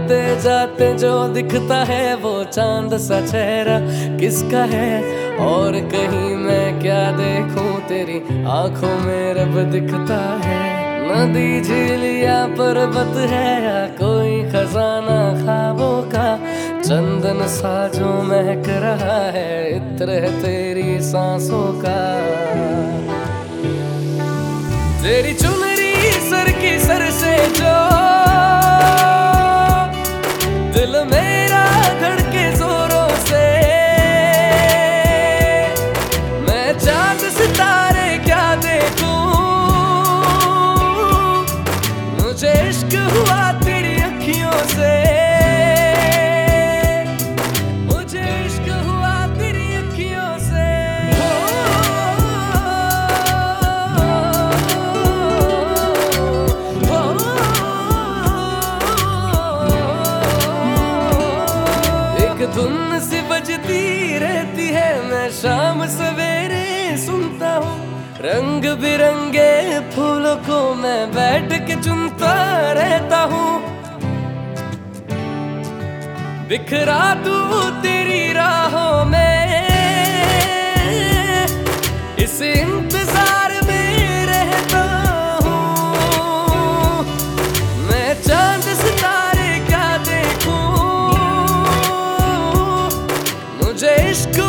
आते जाते जो दिखता है वो चांद सा चेहरा किसका है। और कहीं मैं क्या देखूं तेरी आंखों में रब दिखता है। नदी झील या पर्वत है या कोई खजाना ख्वाबों का, चंदन सा जो महक रहा है इत्र है तेरी सांसों का। तेरी चुनरी सर की सर से जो दिल मेरा धड़के जोरों से, मैं चांद सितारे क्या देखूं, मुझे इश्क हुआ तेरी अखियों से, मुझे इश्क हुआ तेरी अखियों से। एक धुन सी बजती रहती है मैं शाम सवेरे सुनता हूँ, रंग बिरंगे फूलों को मैं बैठ के चुनता रहता हूँ। बिखरा दूँ तेरी राहों में इस इंतजार में रहता हूँ, मैं चांद सितारे क्या देखूं, मुझे इश्क